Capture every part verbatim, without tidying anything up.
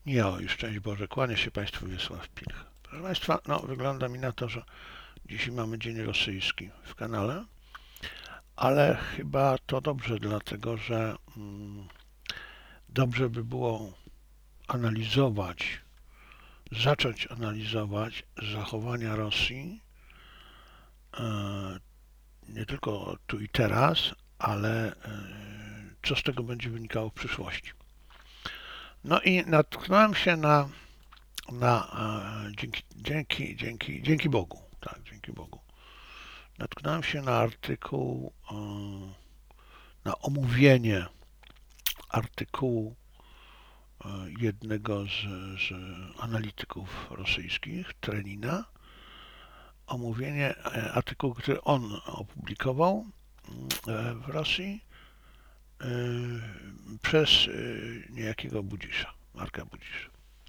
Jo, i szczęść Boże, kłania się Państwu Wiesław Pilch. Proszę Państwa, no wygląda mi na to, że dzisiaj mamy dzień rosyjski w kanale, ale chyba to dobrze, dlatego że mm, dobrze by było analizować, zacząć analizować zachowania Rosji e, nie tylko tu i teraz, ale e, co z tego będzie wynikało w przyszłości. No i natknąłem się na na, e, dzięki, dzięki, dzięki, dzięki Bogu, tak, dzięki Bogu. Natknąłem się na artykuł, e, na omówienie artykułu e, jednego z, z analityków rosyjskich, Trenina, omówienie e, artykułu, który on opublikował e, w Rosji e, przez e, niejakiego Budzisza, Marka Budzisza.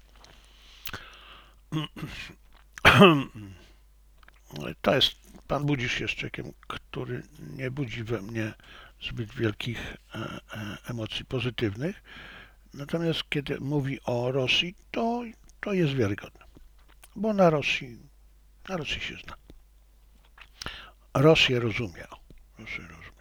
To jest, pan Budzisz jest człowiekiem, który nie budzi we mnie zbyt wielkich emocji pozytywnych, natomiast kiedy mówi o Rosji, to, to jest wiarygodne, bo na Rosji, na Rosji się zna. Rosję rozumie. Rosję rozumie.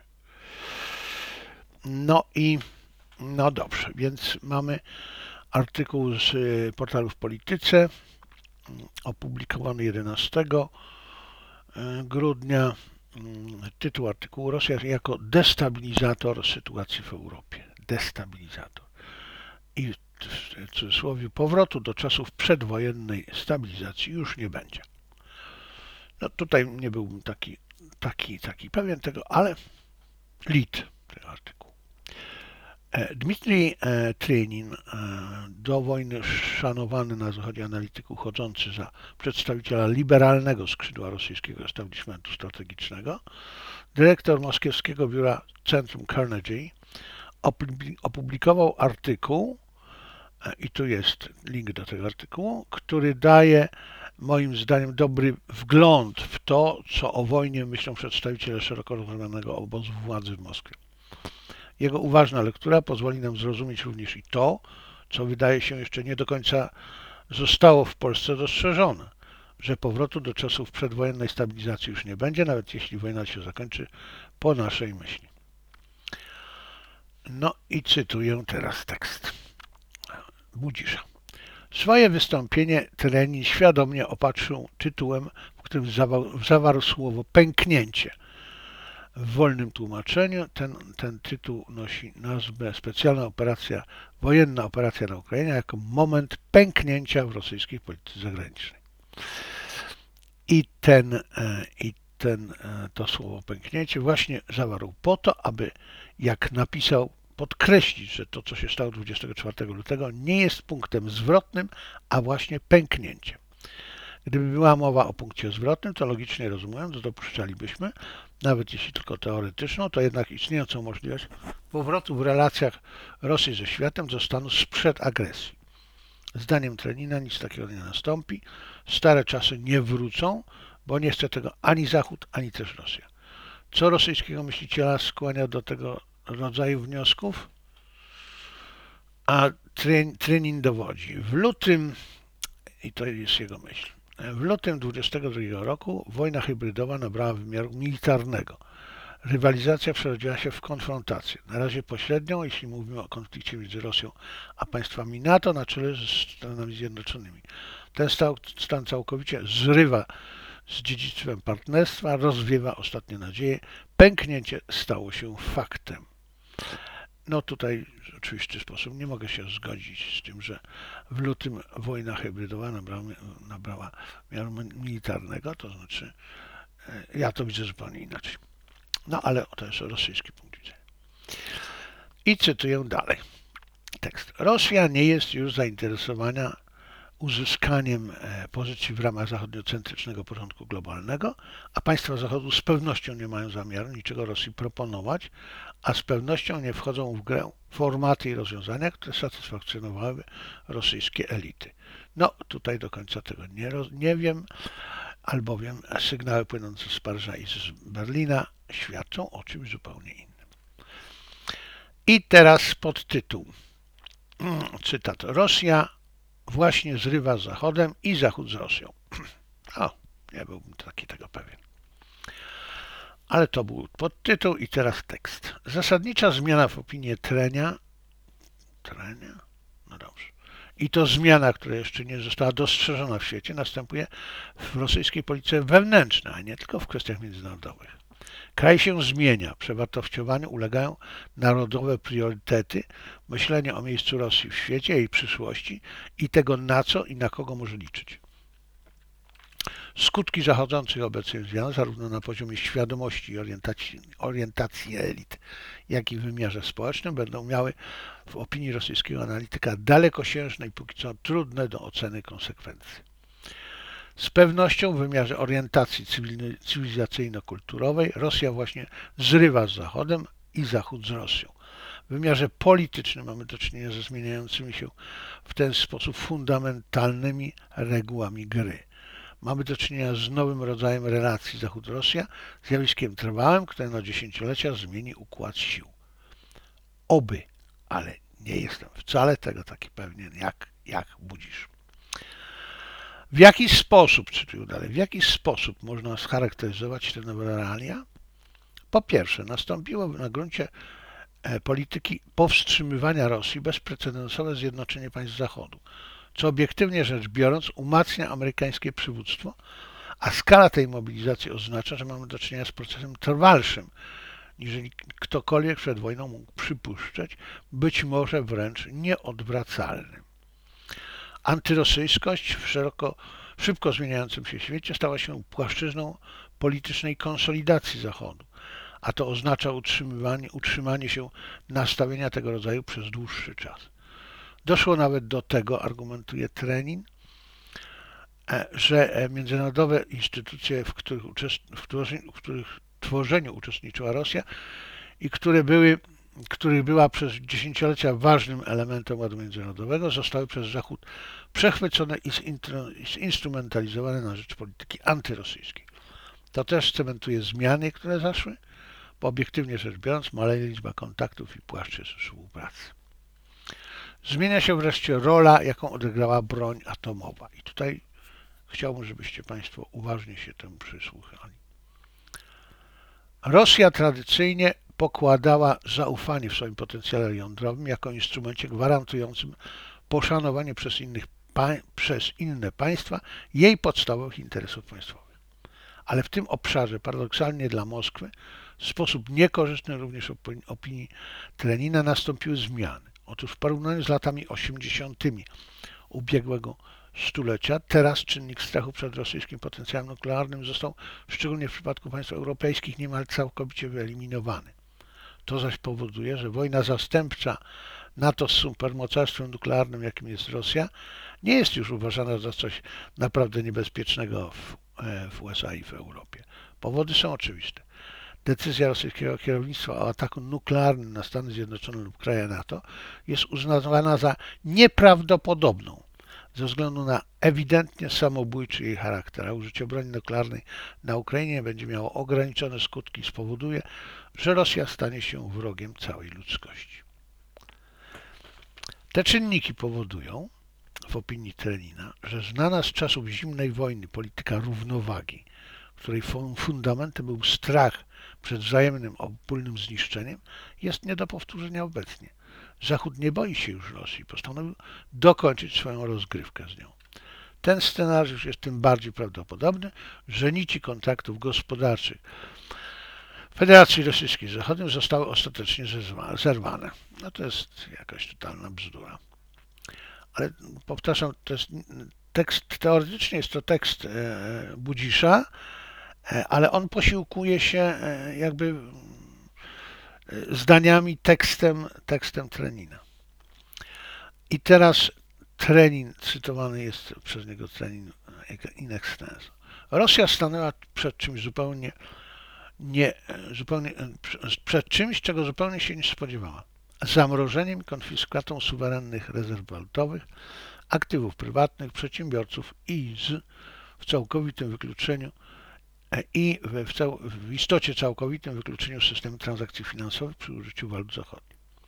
No i, no dobrze, więc mamy artykuł z portalu w Polityce, opublikowany jedenastego grudnia. Tytuł artykułu: Rosja jako destabilizator sytuacji w Europie. Destabilizator. I w cudzysłowie powrotu do czasów przedwojennej stabilizacji już nie będzie. No tutaj nie byłbym taki, taki, taki pewien tego, ale lit tego artykułu. Dmitrij Trenin, do wojny szanowany na Zachodzie analityk uchodzący za przedstawiciela liberalnego skrzydła rosyjskiego establishmentu strategicznego, dyrektor moskiewskiego biura Centrum Carnegie, opublikował artykuł, i tu jest link do tego artykułu, który daje moim zdaniem dobry wgląd w to, co o wojnie myślą przedstawiciele szeroko rozumianego obozu władzy w Moskwie. Jego uważna lektura pozwoli nam zrozumieć również i to, co wydaje się jeszcze nie do końca zostało w Polsce dostrzeżone, że powrotu do czasów przedwojennej stabilizacji już nie będzie, nawet jeśli wojna się zakończy po naszej myśli. No i cytuję teraz tekst Budzisza. Swoje wystąpienie Trenin świadomie opatrzył tytułem, w którym zawarł, zawarł słowo pęknięcie. W wolnym tłumaczeniu ten, ten tytuł nosi nazwę Specjalna operacja, wojenna operacja na Ukrainie jako moment pęknięcia w rosyjskiej polityce zagranicznej. I ten, i ten, to słowo pęknięcie właśnie zawarł po to, aby, jak napisał, podkreślić, że to, co się stało dwudziestego czwartego lutego, nie jest punktem zwrotnym, a właśnie pęknięciem. Gdyby była mowa o punkcie zwrotnym, to logicznie rozumując, dopuszczalibyśmy, nawet jeśli tylko teoretyczną, to jednak istniejącą możliwość powrotu w relacjach Rosji ze światem do stanu sprzed agresji. Zdaniem Trenina nic takiego nie nastąpi, stare czasy nie wrócą, bo nie chce tego ani Zachód, ani też Rosja. Co rosyjskiego myśliciela skłania do tego rodzaju wniosków? A Trenin dowodzi. W lutym, i to jest jego myśl, w lutym dwudziestego drugiego roku wojna hybrydowa nabrała wymiaru militarnego. Rywalizacja przerodziła się w konfrontację. Na razie pośrednią, jeśli mówimy o konflikcie między Rosją a państwami NATO na czele z Stanami Zjednoczonymi. Ten stan całkowicie zrywa z dziedzictwem partnerstwa, rozwiewa ostatnie nadzieje. Pęknięcie stało się faktem. No tutaj w oczywisty sposób nie mogę się zgodzić z tym, że w lutym wojna hybrydowa nabrała, nabrała miaru militarnego, to znaczy ja to widzę zupełnie inaczej. No ale to jest rosyjski punkt widzenia. I cytuję dalej tekst. Rosja nie jest już zainteresowana uzyskaniem pozycji w ramach zachodniocentrycznego porządku globalnego, a państwa Zachodu z pewnością nie mają zamiaru niczego Rosji proponować, a z pewnością nie wchodzą w grę formaty i rozwiązania, które satysfakcjonowałyby rosyjskie elity. No, tutaj do końca tego nie, nie wiem, albowiem sygnały płynące z Paryża i z Berlina świadczą o czymś zupełnie innym. I teraz podtytuł. Cytat. Rosja właśnie zrywa z Zachodem i Zachód z Rosją. O, nie byłbym taki tego pewien. Ale to był podtytuł i teraz tekst. Zasadnicza zmiana w opinii Trenia. Trenia? No dobrze. I to zmiana, która jeszcze nie została dostrzeżona w świecie, następuje w rosyjskiej polityce wewnętrznej, a nie tylko w kwestiach międzynarodowych. Kraj się zmienia, przewartościowaniu ulegają narodowe priorytety, myślenie o miejscu Rosji w świecie, jej przyszłości i tego, na co i na kogo może liczyć. Skutki zachodzących obecnie zmian, zarówno na poziomie świadomości i orientacji, orientacji elit, jak i w wymiarze społecznym, będą miały w opinii rosyjskiego analityka dalekosiężne i póki co trudne do oceny konsekwencje. Z pewnością w wymiarze orientacji cywilizacyjno-kulturowej Rosja właśnie zrywa z Zachodem i Zachód z Rosją. W wymiarze politycznym mamy do czynienia ze zmieniającymi się w ten sposób fundamentalnymi regułami gry. Mamy do czynienia z nowym rodzajem relacji Zachód-Rosja, zjawiskiem trwałym, które na dziesięciolecia zmieni układ sił. Oby, ale nie jestem wcale tego taki pewien, jak, jak Budzisz. W jaki sposób, czytuję dalej, w jaki sposób można scharakteryzować te nowe realia? Po pierwsze, nastąpiło na gruncie polityki powstrzymywania Rosji bezprecedensowe zjednoczenie państw Zachodu, co obiektywnie rzecz biorąc umacnia amerykańskie przywództwo, a skala tej mobilizacji oznacza, że mamy do czynienia z procesem trwalszym, niż ktokolwiek przed wojną mógł przypuszczać, być może wręcz nieodwracalnym. Antyrosyjskość w szeroko, szybko zmieniającym się świecie stała się płaszczyzną politycznej konsolidacji Zachodu, a to oznacza utrzymywanie, utrzymanie się nastawienia tego rodzaju przez dłuższy czas. Doszło nawet do tego, argumentuje Trenin, że międzynarodowe instytucje, w których, w których, w których tworzeniu uczestniczyła Rosja i które były, których była przez dziesięciolecia ważnym elementem ładu międzynarodowego, zostały przez Zachód przechwycone i zinstrumentalizowane na rzecz polityki antyrosyjskiej. To też cementuje zmiany, które zaszły, bo obiektywnie rzecz biorąc maleje liczba kontaktów i płaszczyzn współpracy. Zmienia się wreszcie rola, jaką odegrała broń atomowa. I tutaj chciałbym, żebyście Państwo uważnie się temu przysłuchali. Rosja tradycyjnie pokładała zaufanie w swoim potencjale jądrowym jako instrumencie gwarantującym poszanowanie przez, innych, przez inne państwa jej podstawowych interesów państwowych. Ale w tym obszarze, paradoksalnie dla Moskwy, w sposób niekorzystny również opinii Trenina nastąpiły zmiany. Otóż w porównaniu z latami osiemdziesiątymi ubiegłego stulecia, teraz czynnik strachu przed rosyjskim potencjałem nuklearnym został, szczególnie w przypadku państw europejskich, niemal całkowicie wyeliminowany. To zaś powoduje, że wojna zastępcza NATO z supermocarstwem nuklearnym, jakim jest Rosja, nie jest już uważana za coś naprawdę niebezpiecznego w, w U S A i w Europie. Powody są oczywiste. Decyzja rosyjskiego kierownictwa o ataku nuklearnym na Stany Zjednoczone lub kraje NATO jest uznawana za nieprawdopodobną ze względu na ewidentnie samobójczy jej charakter, a użycie broni nuklearnej na Ukrainie będzie miało ograniczone skutki i spowoduje, że Rosja stanie się wrogiem całej ludzkości. Te czynniki powodują, w opinii Trenina, że znana z czasów zimnej wojny polityka równowagi, której fundamentem był strach przed wzajemnym obopólnym zniszczeniem, jest nie do powtórzenia obecnie. Zachód nie boi się już Rosji i postanowił dokończyć swoją rozgrywkę z nią. Ten scenariusz jest tym bardziej prawdopodobny, że nici kontaktów gospodarczych Federacji Rosyjskiej z Zachodem zostały ostatecznie zerwane. No to jest jakaś totalna bzdura. Ale powtarzam, to jest tekst, teoretycznie jest to tekst e, Budzisza, e, ale on posiłkuje się e, jakby zdaniami, tekstem, tekstem Trenina. I teraz Trenin, cytowany jest przez niego Trenin in extenso. Rosja stanęła przed czymś zupełnie nie, zupełnie, przed czymś, czego zupełnie się nie spodziewała. Zamrożeniem i konfiskatą suwerennych rezerw walutowych, aktywów prywatnych, przedsiębiorców i z, w całkowitym wykluczeniu i w, cał, w istocie całkowitym wykluczeniu systemu transakcji finansowych przy użyciu walut zachodnich.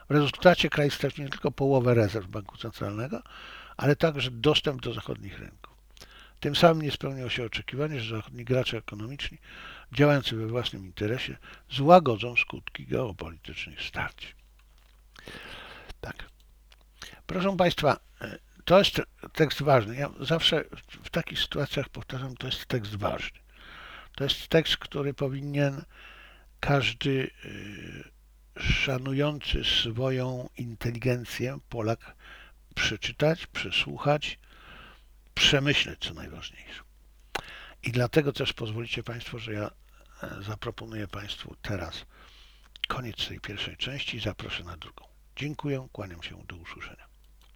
W rezultacie kraj straci nie tylko połowę rezerw Banku Centralnego, ale także dostęp do zachodnich rynków. Tym samym nie spełniło się oczekiwanie, że zachodni gracze ekonomiczni działający we własnym interesie złagodzą skutki geopolitycznych starć. Tak. Proszę Państwa, to jest tekst ważny. Ja zawsze w takich sytuacjach powtarzam, to jest tekst ważny. To jest tekst, który powinien każdy szanujący swoją inteligencję Polak przeczytać, przesłuchać, przemyśleć, co najważniejsze. I dlatego też pozwolicie Państwo, że ja zaproponuję Państwu teraz koniec tej pierwszej części i zaproszę na drugą. Dziękuję, kłaniam się, do usłyszenia.